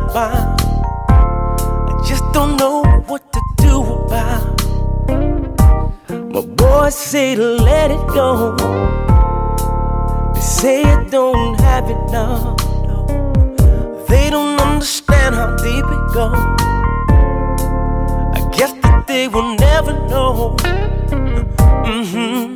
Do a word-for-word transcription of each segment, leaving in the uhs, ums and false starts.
about. I just don't know what to do about. My boys say to let it go. They say I don't have it now. No. They don't understand how deep it goes. I guess that they will never know. Mm-hmm.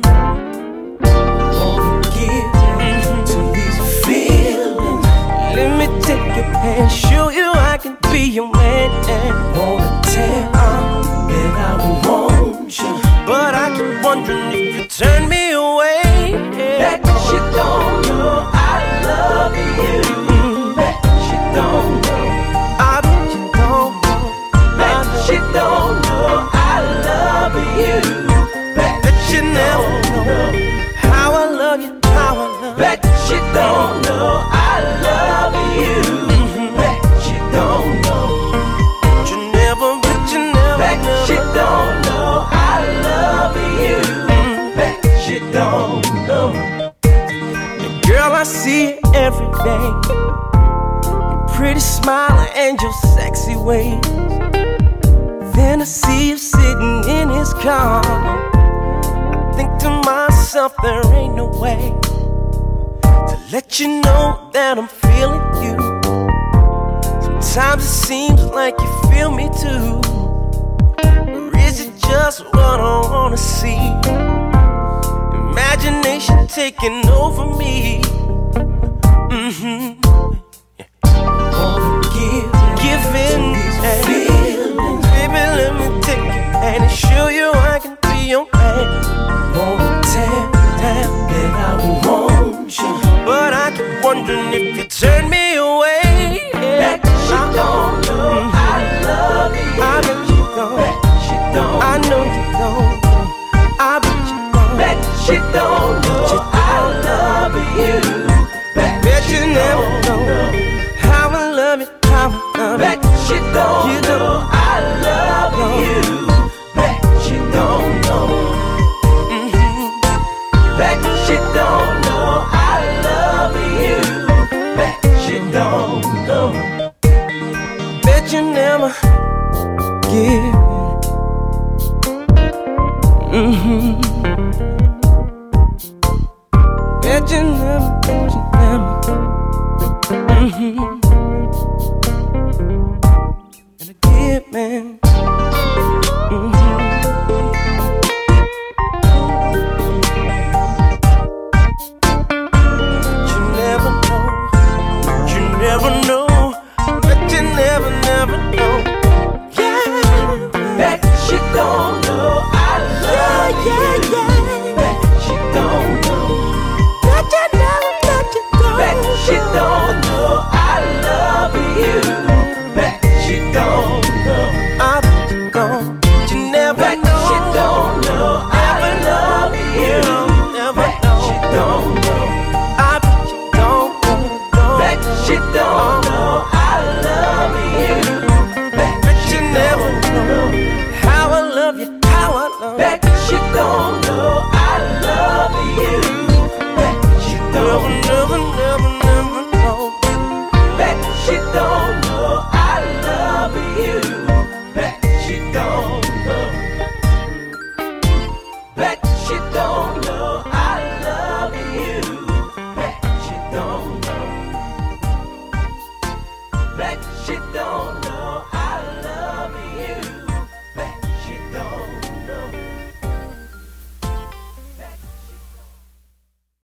Take your hand, show you I can be your man. Wanna tell that I will want you, but I keep wondering if you turn me away. That you don't know I love you. Mm. That you don't know. I bet you don't know. That you don't know I love you. That, that you never know how I love you, how I love you. That you don't know I love you. Mm-hmm. Bet you don't know. Bet you never, bet you never. Bet never. You don't know I love you. Mm-hmm. Bet you don't know. And girl, I see you every day. Your pretty smile and your sexy ways. Then I see you sitting in his car. I think to myself, there ain't no way to let you know that I'm feeling you. Sometimes it seems like you feel me too. Or is it just what I wanna see? Imagination taking over me. Mm-hmm. Give, give in and feeling. Baby, let me take your hand and show you I can be your man. Wanna tell you that I will want you, but I keep wondering if you turn me away. That you don't know mm-hmm. I love you. I bet you don't. Bet you don't. I know you don't. I bet you don't. Bet you don't know I love you. Bet, bet you, you never.